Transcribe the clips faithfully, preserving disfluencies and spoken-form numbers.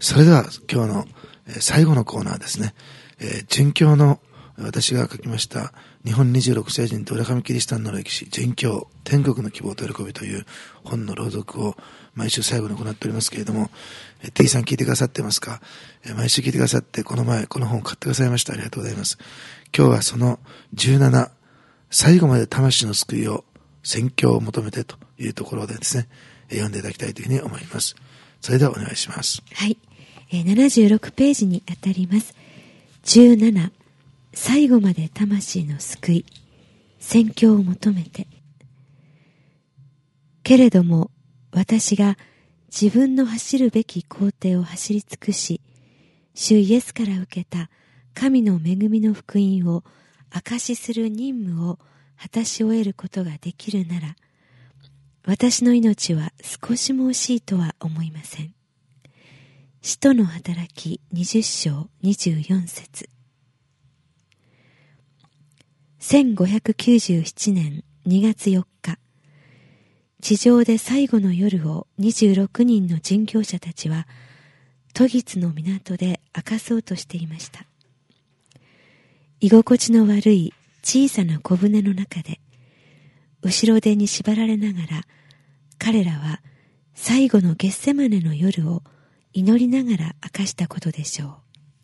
それでは今日の最後のコーナーですね。えー、殉教の私が書きました日本にじゅうろくせい人と浦上キリシタンの歴史、殉教、天国の希望と喜びという本の朗読を毎週最後に行っておりますけれども、えー、T さん聞いてくださってますか？えー、毎週聞いてくださって、この前この本を買ってくださいました。ありがとうございます。今日はそのじゅうなな、最後まで魂の救いを宣教を求めてというところでですね、読んでいただきたいというふうに思います。それではお願いします。 はい、えー、ななじゅうろくページにあたります。じゅうなな、最後まで魂の救い、宣教を求めて。けれども私が自分の走るべき行程を走り尽くし、主イエスから受けた神の恵みの福音を証しする任務を果たし終えることができるなら、私の命は少しも惜しいとは思いません。使徒の働きにじゅっしょうにじゅうよんせつ。せんごひゃくきゅうじゅうななねんにがつよっか、地上で最後の夜をにじゅうろくにんの殉教者たちは渡月の港で明かそうとしていました。居心地の悪い小さな小舟の中で、後ろ手に縛られながら、彼らは最後のゲッセマネの夜を祈りながら明かしたことでしょう。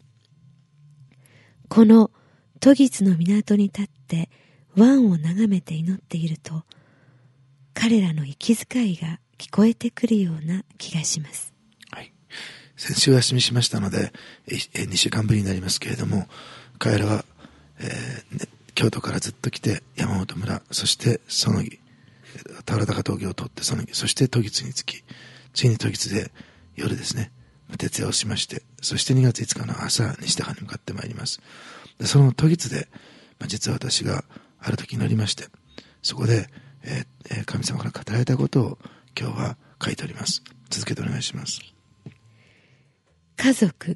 この渡月の港に立って湾を眺めて祈っていると、彼らの息遣いが聞こえてくるような気がします。 はい、先週お休みしましたのでにしゅうかんぶりになりますけれども、彼らは、えーね、京都からずっと来て山本村、そして園木、田原高峠を通って園木、そして渡月に着き、ついに渡月で夜ですね、徹夜をしまして、そしてにがついつかの朝西高に向かってまいります。でその渡月で、まあ、実は私がある時祈りまして、そこで、えー、神様から語られたことを今日は書いております。続けてお願いします。 家族。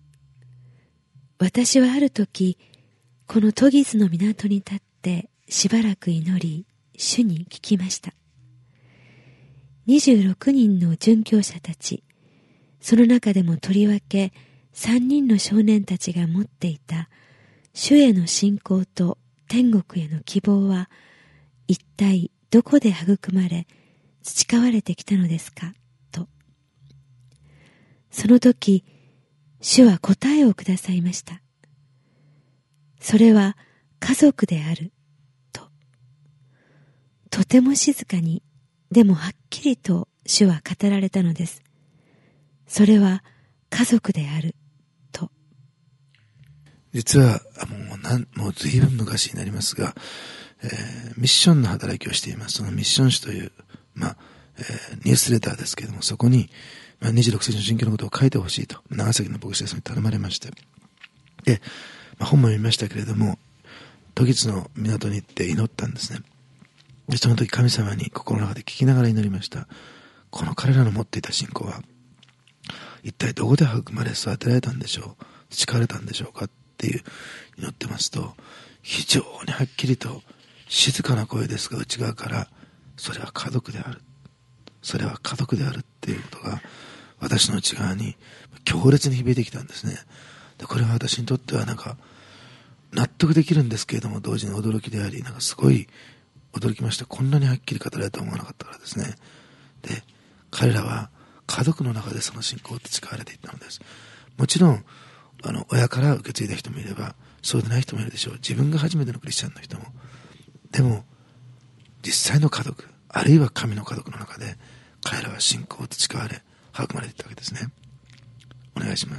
私はある時、この渡月の港に立ってしばらく祈り、主に聞きました。にじゅうろくにんの殉教者たち、その中でもとりわけさんにんの少年たちが持っていた主への信仰と天国への希望は一体どこで育まれ培われてきたのですかと。その時主は答えをくださいました。それは家族であると。とても静かに、でもはっきりと主は語られたのです。それは家族であると。 実はもうなんもう随分昔になりますが、えー、ミッションの働きをしています。そのミッション誌という、まあえー、ニュースレターですけれども、そこに、まあ、にじゅうろくせいの殉教のことを書いてほしいと長崎の牧師さんに頼まれまして、で、まあ、本も読みましたけれども、渡月の港に行って祈ったんですね。でその時神様に心の中で聞きながら祈りました。この彼らの持っていた信仰は一体どこで育まれ育てられたんでしょう、培われたんでしょうかっていう祈ってますと、非常にはっきりと静かな声ですが内側から、それは家族である、それは家族であるっていうことが私の内側に強烈に響いてきたんですね。でこれは私にとってはなんか納得できるんですけれども、同時に驚きであり、なんかすごい驚きました。こんなにはっきり語られるとは思わなかったからですね。で彼らは家族の中でその信仰を培われていったのです。もちろんあの親から受け継いだ人もいれば、そうでない人もいるでしょう。自分が初めてのクリスチャンの人も。でも実際の家族、あるいは神の家族の中で彼らは信仰を培われ育まれていったわけですね。お願いします。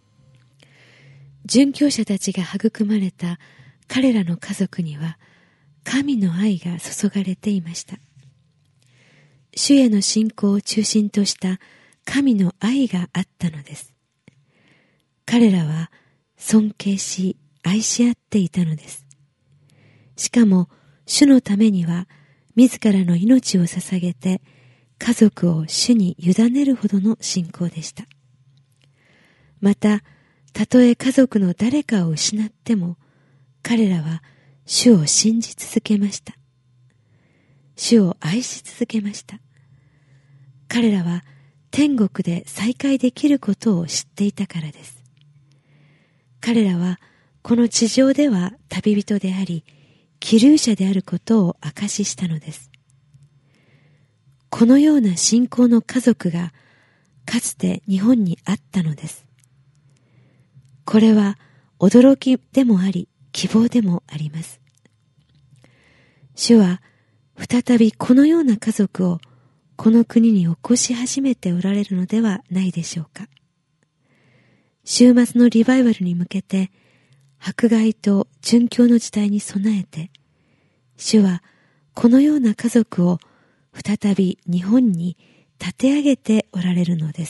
殉教者たちが育まれた彼らの家族には神の愛が注がれていました。主への信仰を中心とした神の愛があったのです。彼らは尊敬し愛し合っていたのです。しかも主のためには自らの命を捧げて家族を主に委ねるほどの信仰でした。またたとえ家族の誰かを失っても彼らは主を信じ続けました。主を愛し続けました。彼らは天国で再会できることを知っていたからです。彼らはこの地上では旅人であり、寄留者であることを証ししたのです。このような信仰の家族がかつて日本にあったのです。これは驚きでもあり、希望でもあります。主は再びこのような家族をこの国に起こし始めておられるのではないでしょうか。週末のリバイバルに向けて、迫害と殉教の時代に備えて、主はこのような家族を再び日本に立て上げておられるのです。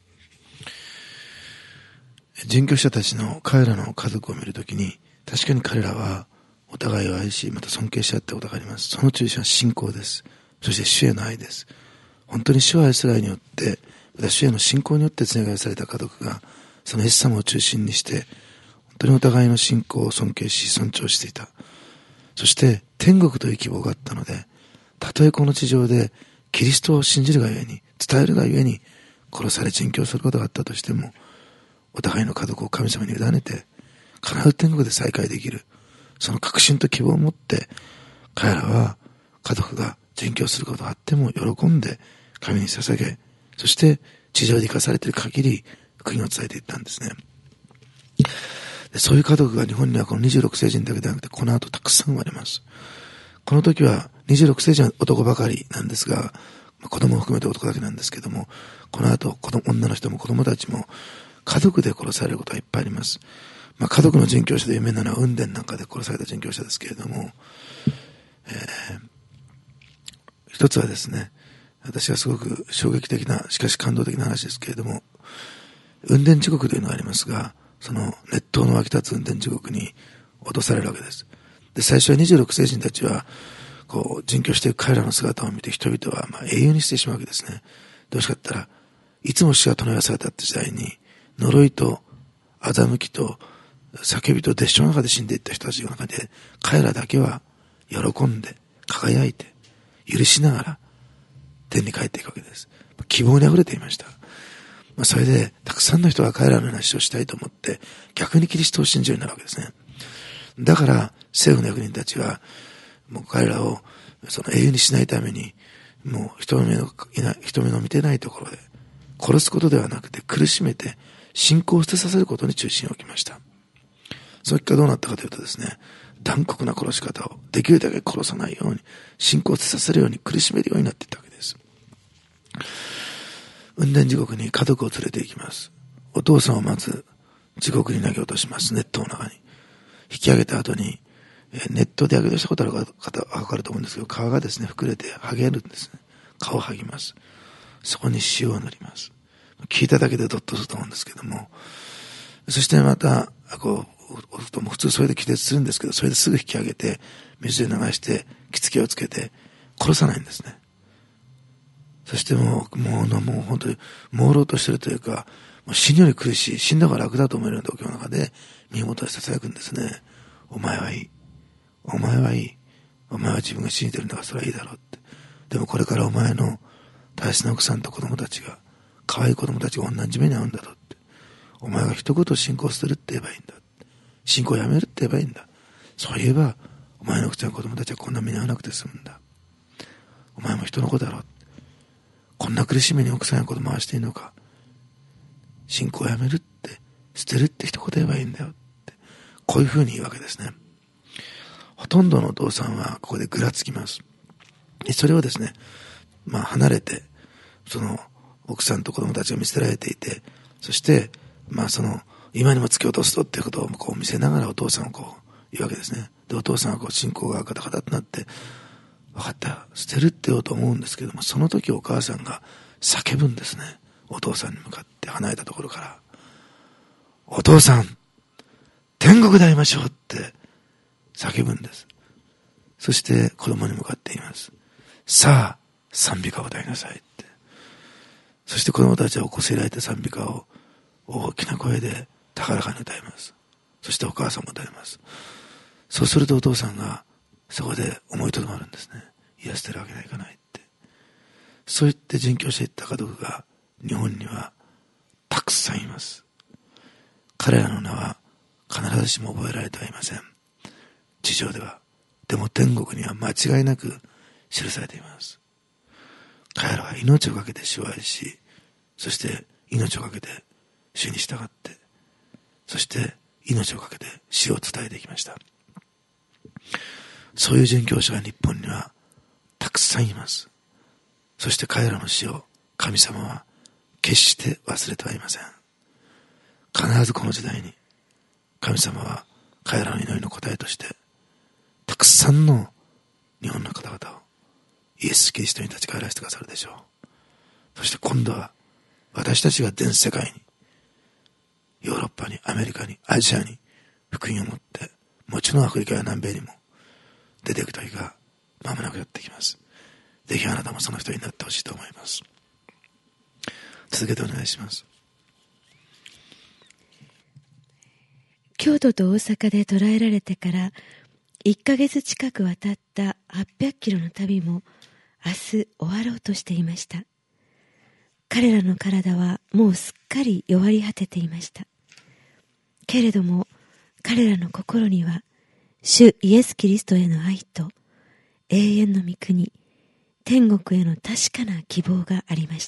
殉教者たちの彼らの家族を見るときに、確かに彼らはお互いを愛し、また尊敬し合ったことがあります。その中心は信仰です。そして主への愛です。本当に主を愛する愛によって、また主への信仰によってつながりされた家族が、そのイエス様を中心にして、本当にお互いの信仰を尊敬し、尊重していた。そして天国という希望があったので、たとえこの地上でキリストを信じるがゆえに、伝えるがゆえに殺され殉教することがあったとしても、お互いの家族を神様に委ねて、必ず天国で再会できる。その確信と希望を持って、彼らは家族が殉教することがあっても喜んで神に捧げ、そして地上で生かされている限り福音を伝えていったんですね。でそういう家族が日本にはこのにじゅうろくせいじんだけではなくて、この後たくさん生まれます。この時はにじゅうろくせいじんは男ばかりなんですが、子供を含めて男だけなんですけども、この後子供女の人も子供たちも家族で殺されることがいっぱいあります。まあ、家族の殉教者で有名なのは雲伝なんかで殺された殉教者ですけれども、えー、一つはですね、私はすごく衝撃的な、しかし感動的な話ですけれども、雲伝地獄というのがありますが、その熱湯の湧き立つ雲伝地獄に落とされるわけです。で、最初はにじゅうろくせいじんたちは、こう、殉教している彼らの姿を見て人々はまあ英雄にしてしまうわけですね。どうしかったら、いつも死が唱えされたって時代に、呪いと欺きと叫びと絶唱の中で死んでいった人たちの中で、彼らだけは喜んで、輝いて、許しながら天に帰っていくわけです。希望に溢れていました。まあ、それで、たくさんの人が彼らの話をしたいと思って、逆にキリストを信じるようになるわけですね。だから、政府の役人たちは、もう彼らをその英雄にしないために、もう人目のいない、人目の見てないところで、殺すことではなくて苦しめて、信仰を捨てさせることに中心を置きました。その結果どうなったかというとですね、残酷な殺し方をできるだけ殺さないように、信仰を捨てさせるように苦しめるようになっていったわけです。雲伝地獄に家族を連れて行きます。お父さんをまず地獄に投げ落とします。熱湯の中に。引き上げた後に、熱湯で揚げ出したことある方はわかると思うんですけど、皮がですね、膨れて剥げるんですね。皮を剥ぎます。そこに塩を塗ります。聞いただけでドッとすると思うんですけども、そしてまた、こう、普通それで気絶するんですけど、それですぐ引き上げて、水で流して、着付けをつけて、殺さないんですね。そしてもう、もう、もう本当に、朦朧としてるというか、もう死ぬより苦しい、死んだから楽だと思えるような状況の中で、身元で囁くんですね。お前はいい。お前はいい。お前は自分が信じてるんだからそれはいいだろうって。でもこれからお前の大切な奥さんと子供たちが、可愛い子供たちが同じ目に遭うんだろうって。お前が一言信仰するって言えばいいんだ。信仰をやめるって言えばいいんだ。そう言えば、お前の奥ちゃん子供たちはこんな目に遭わなくて済むんだ。お前も人の子だろう。こんな苦しい目に奥さんや子供を回していいのか。信仰をやめるって、捨てるって一言言えばいいんだよって。こういう風に言うわけですね。ほとんどのお父さんはここでぐらつきます。それをですね、まあ離れて、その奥さんと子供たちが見捨てられていて、そして、まあその、今にも突き落とすとっていうことをこう見せながらお父さんをこう言うわけですね。で、お父さんはこう信仰がガタガタとなって、分かった、捨てるって言おうと思うんですけども、その時お母さんが叫ぶんですね。お父さんに向かって離れたところから。お父さん、天国で会いましょうって叫ぶんです。そして子供に向かって言います。さあ、賛美歌を歌いなさいって。そして子供たちは起こせられた賛美歌を大きな声で高らかに歌います。そしてお母さんも歌います。そうするとお父さんがそこで思いとどまるんですね。いや、捨てるわけにはいかないって。そう言って殉教していった家族が日本にはたくさんいます。彼らの名は必ずしも覚えられてはいません。地上では。でも天国には間違いなく記されています。彼らは命をかけて主を愛し、そして命をかけて主に従って、そして命をかけて死を伝えていきました。そういう殉教者が日本にはたくさんいます。そして彼らの死を神様は決して忘れてはいません。必ずこの時代に神様は彼らの祈りの答えとしてたくさんの日本の方々をイエス・キリストに立ち返らせてくださるでしょう。そして今度は私たちが全世界に、ヨーロッパに、アメリカに、アジアに福音を持って、もちろんアフリカや南米にも出ていく時が間もなくやってきます。ぜひあなたもその一人になってほしいと思います。続けてお願いします。 京都と大阪で捕らえられてからいっかげつ近く渡ったはっぴゃくキロの旅も明日終わろうとしていました。彼らの体はもうすっかり弱り果てていました。けれども彼らの心には主イエス・キリストへの愛と永遠の御国、天国への確かな希望がありました。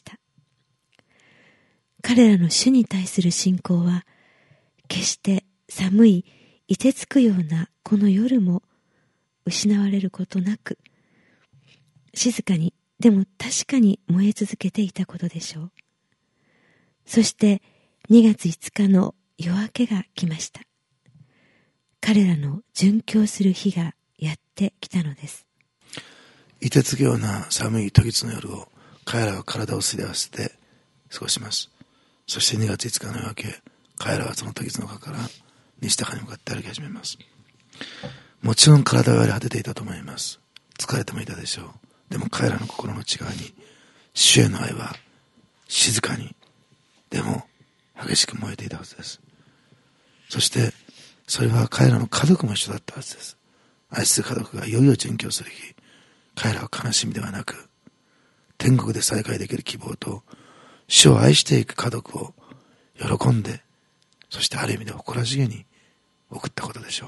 彼らの主に対する信仰は決して寒い凍てつくようなこの夜も失われることなく、静かにでも確かに燃え続けていたことでしょう。そしてにがついつかの夜明けが来ました。彼らの殉教する日がやってきたのです。 凍てつくような寒い時の夜を彼らは体をすり合わせて過ごします。そしてにがついつかの夜明け、彼らはその時の丘から西高に向かって歩き始めます。もちろん体は荒れ果てていたと思います。疲れてもいたでしょう。でも彼らの心の内側に主への愛は静かにでも激しく燃えていたはずです。そしてそれは彼らの家族も一緒だったはずです。愛する家族がいよいよ殉教する日、彼らは悲しみではなく天国で再会できる希望と主を愛していく家族を喜んで、そしてある意味で誇らしげに送ったことでしょう。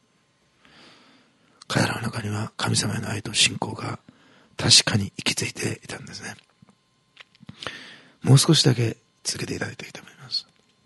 彼らの中には神様への愛と信仰が確かに息づいていたんですね。もう少しだけ続けていただきたいと思います。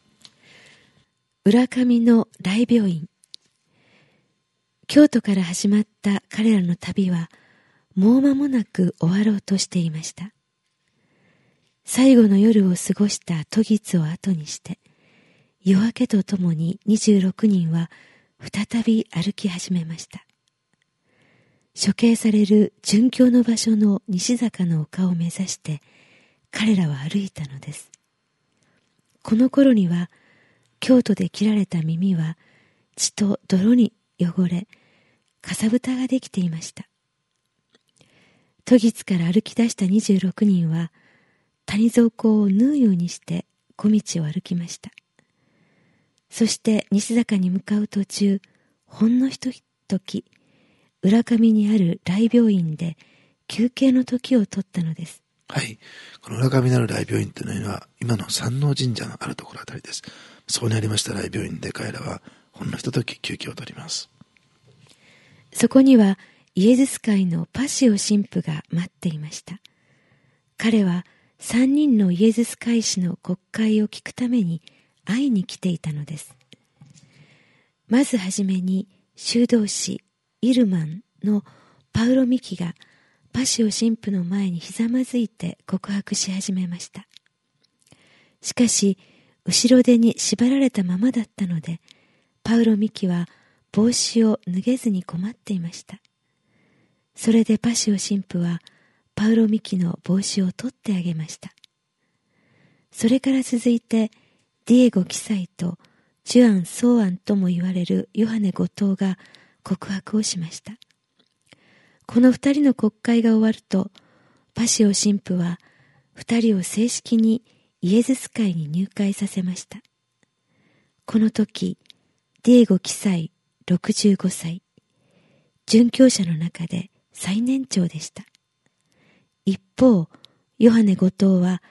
浦上の大病院。京都から始まった彼らの旅はもう間もなく終わろうとしていました。最後の夜を過ごした渡月を後にして夜明けとともににじゅうろくにんは再び歩き始めました。処刑される殉教の場所の西坂の丘を目指して彼らは歩いたのです。この頃には京都で切られた耳は血と泥に汚れ、かさぶたができていました。渡月から歩き出したにじゅうろくにんは谷底を縫うようにして小道を歩きました。そして西坂に向かう途中、ほんのひととき浦上にある大病院で休憩の時を取ったのです。 はい。この浦上にある大病院というのは今の山王神社のあるところあたりです。そこにありました大病院で彼らはほんのひととき休憩を取ります。 そこにはイエズス会のパシオ神父が待っていました。彼は三人のイエズス会士の国会を聞くために会いに来ていたのです。まずはじめに修道士イルマンのパウロ・ミキがパシオ神父の前にひざまずいて告白し始めました。しかし後ろ手に縛られたままだったので、パウロ・ミキは帽子を脱げずに困っていました。それでパシオ神父はパウロ・ミキの帽子を取ってあげました。それから続いてディエゴ夫妻とジュアン・ソーアンとも言われるヨハネ後藤が告白をしました。この二人の国会が終わると、パシオ神父は二人を正式にイエズス会に入会させました。この時、ディエゴ夫妻ろくじゅうごさい、殉教者の中で最年長でした。一方、ヨハネ後藤は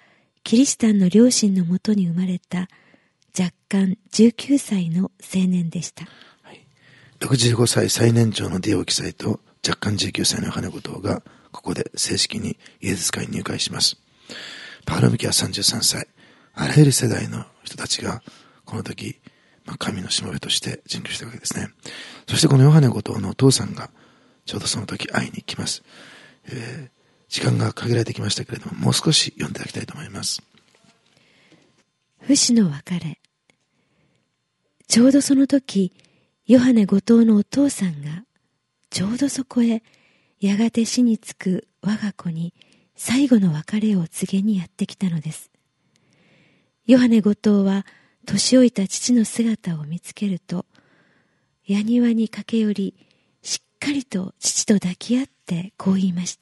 キリシタンの両親のもとに生まれた若干じゅうきゅうさいの青年でした。 はい、ろくじゅうごさい最年長のディオ記載と若干じゅうきゅうさいのヨハネ後藤がここで正式にイエズス会に入会します。パウロ向きはさんじゅうさんさい。あらゆる世代の人たちがこの時、まあ、神のしもべとして殉教したわけですね。そしてこのヨハネ後藤のお父さんがちょうどその時会いに来ます。えー、時間が限られてきましたけれども、もう少し読んでいただきたいと思います。 不死の別れ。ちょうどその時、ヨハネ後藤のお父さんがちょうどそこへやがて死につく我が子に最後の別れを告げにやってきたのです。ヨハネ後藤は年老いた父の姿を見つけると、矢庭に駆け寄り、しっかりと父と抱き合ってこう言いました。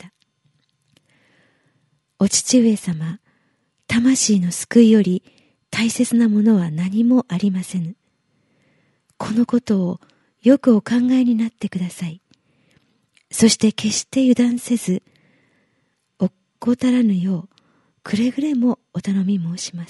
お父上様、魂の救いより大切なものは何もありませぬ。このことをよくお考えになってください。そして決して油断せず、怠らぬようくれぐれもお頼み申します。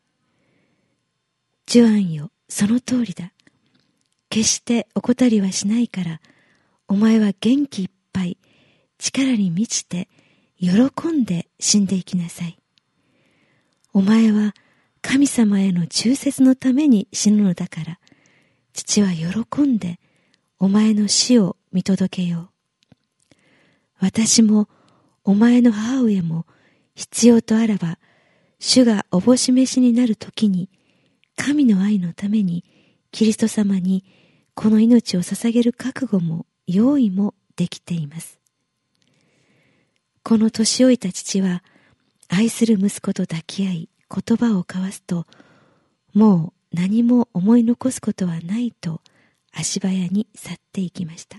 ジュアンよ、その通りだ。決して怠りはしないから、お前は元気いっぱい、力に満ちて、喜んで死んでいきなさい。お前は神様への忠説のために死ぬのだから、父は喜んでお前の死を見届けよう。私もお前の母上も必要とあらば、主がおぼし召しになる時に、神の愛のためにキリスト様にこの命を捧げる覚悟も用意もできています。この年老いた父は愛する息子と抱き合い言葉を交わすと、もう何も思い残すことはないと足早に去っていきました。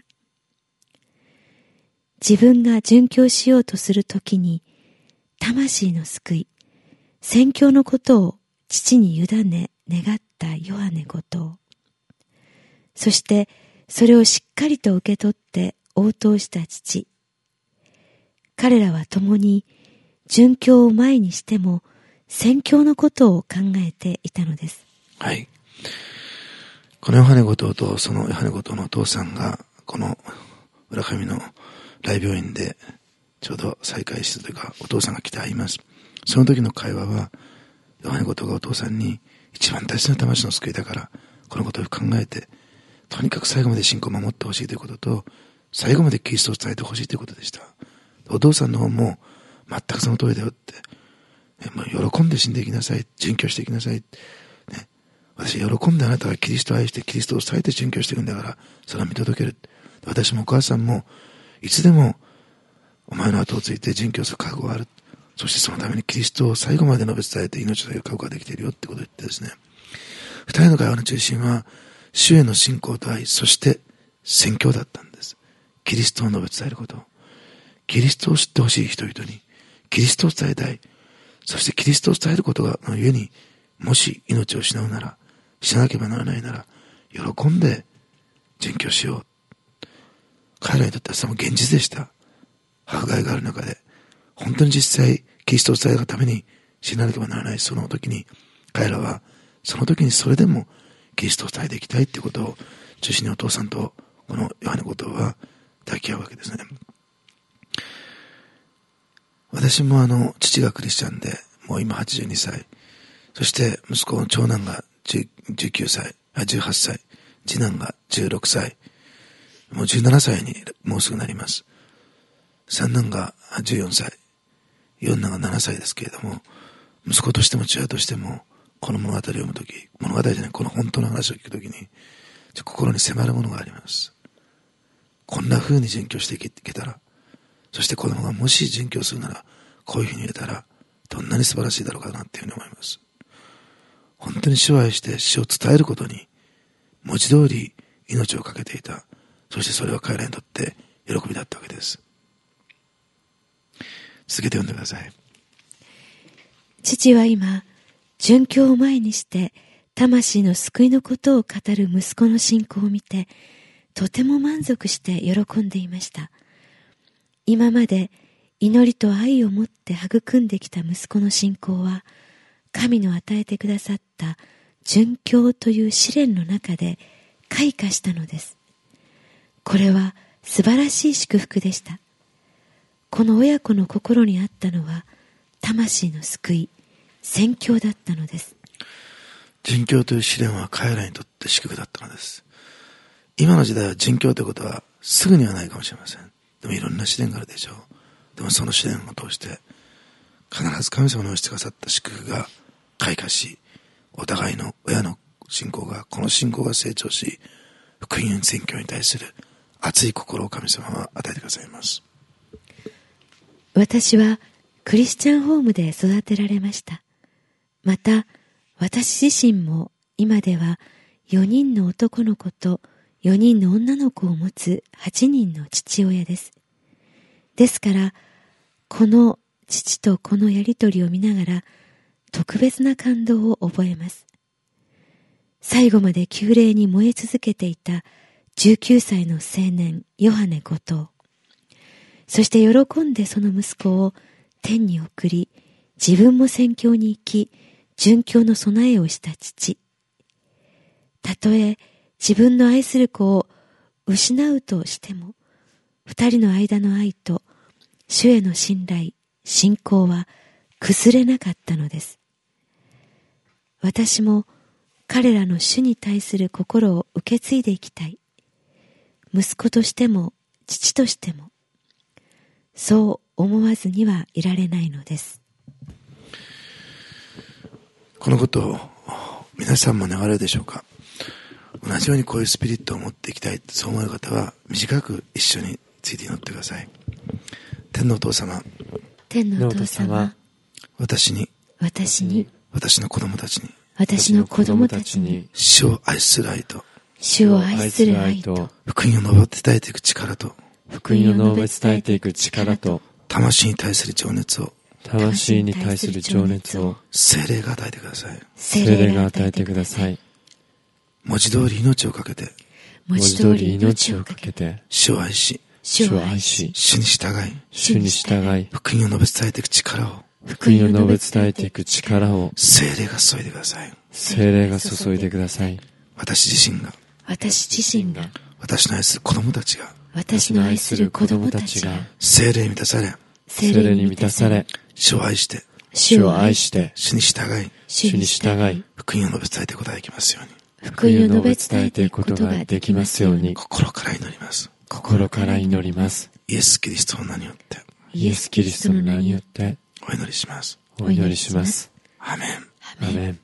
自分が殉教しようとするときに、魂の救い、宣教のことを父に委ね願ったヨハネ後藤。そしてそれをしっかりと受け取って応答した父。彼らは共に殉教を前にしても宣教のことを考えていたのです。 はい。このヨハネ後藤とそのヨハネ後藤のお父さんがこの浦上の大病院でちょうど再会したというか、お父さんが来て会います。その時の会話は、ヨハネ後藤がお父さんに一番大切な魂の救いだからこのことを考えて、とにかく最後まで信仰を守ってほしいということと、最後までキリストを伝えてほしいということでした。お父さんの方も全くその通りだよって、ね、もう喜んで死んでいきなさい、殉教していきなさい、ね、私喜んであなたはキリストを愛してキリストを伝えて殉教していくんだから、それを見届ける。私もお母さんもいつでもお前の後をついて殉教する覚悟がある。そしてそのためにキリストを最後まで述べ伝えて命を捧げる覚悟ができているよってことを言ってですね、二人の会話の中心は主への信仰と愛、そして宣教だったんです。キリストを述べ伝えること、キリストを知ってほしい人々にキリストを伝えたい。そしてキリストを伝えることがのゆえに、もし命を失うなら、死ななければならないなら、喜んで殉教しよう。彼らにとってはその現実でした。迫害がある中で、本当に実際キリストを伝えるために死ななければならないその時に、彼らはその時にそれでもキリストを伝えていきたいということを中心にお父さんとこのヨハネ後藤は抱き合うわけですね。私もあの父がクリスチャンで、もう今はちじゅうにさい、そして息子の長男がじゅうきゅうさい、あじゅうはっさい、次男がじゅうろくさい、もうじゅうななさいにもうすぐなります。三男がじゅうよんさい、四男がななさいですけれども、息子としても父親としてもこの物語を読むとき、物語じゃない、この本当の話を聞くときに心に迫るものがあります。こんな風に殉教していけたら、そして子供がもし殉教するならこういう風に言えたらどんなに素晴らしいだろうかなっていうふうに思います。本当に主を愛して死を伝えることに文字通り命を懸けていた。そしてそれは彼らにとって喜びだったわけです。続けて読んでください。 父は今、殉教を前にして魂の救いのことを語る息子の信仰を見て、とても満足して喜んでいました。今まで祈りと愛を持って育んできた息子の信仰は、神の与えてくださった殉教という試練の中で開花したのです。これは素晴らしい祝福でした。この親子の心にあったのは、魂の救い、宣教だったのです。 殉教という試練は彼らにとって祝福だったのです。今の時代は殉教ということはすぐにはないかもしれません。でもいろんな試練があるでしょう。でもその試練を通して必ず神様のおしてくださった祝福が開花し、お互いの親の信仰が、この信仰が成長し、福音宣教に対する熱い心を神様は与えてくださいます。 私はクリスチャンホームで育てられました。また私自身も今ではよにんの男の子とよにんの女の子を持つはちにんの父親です。ですからこの父とこのやりとりを見ながら特別な感動を覚えます。最後まで旧礼に燃え続けていたじゅうきゅうさいの青年ヨハネごとう、そして喜んでその息子を天に送り、自分も宣教に行き殉教の備えをした父。たとえ自分の愛する子を失うとしても、二人の間の愛と主への信頼、信仰は崩れなかったのです。私も彼らの主に対する心を受け継いでいきたい。息子としても父としても、そう思わずにはいられないのです。 このことを皆さんも願われるでしょうか。同じようにこういうスピリットを持っていきたい、そう思う方は短く一緒について祈ってください。天のお父様、 天のお父様、 私に、 私に、 私の子供たちに、 私の子供たちに、 主を愛する愛と、 主を愛する愛と、 福音を述べ伝えていく力と、 福音を述べ伝えていく力と、 魂に対する情熱を、 魂に対する情熱を、 聖霊が与えてください。 聖霊が与えてください。 文字通り命をかけて、 文字通り命をかけて、 主を愛し、 主を愛し、 主に従い、 主に従い、 福音を述べ伝えていく力を、 福音を述べ伝えていく力を、 聖霊が注いでください。 聖霊が注いでください。 私自身が、 私自身が、 私の愛する子供たちが、 私の愛する子供たちが、 聖霊に満たされ、 聖霊に満たされ、 主を愛して、 主を愛して、 主に従い、 主に従い、 福音を述べ伝えていくことができますように、 福音を述べ伝えていくことができますように、 心から祈ります。 心から祈ります。 イエス・キリストの名によって、 イエス・キリストの名によって、 お祈りします。 お祈りします。 アメン。 アメン。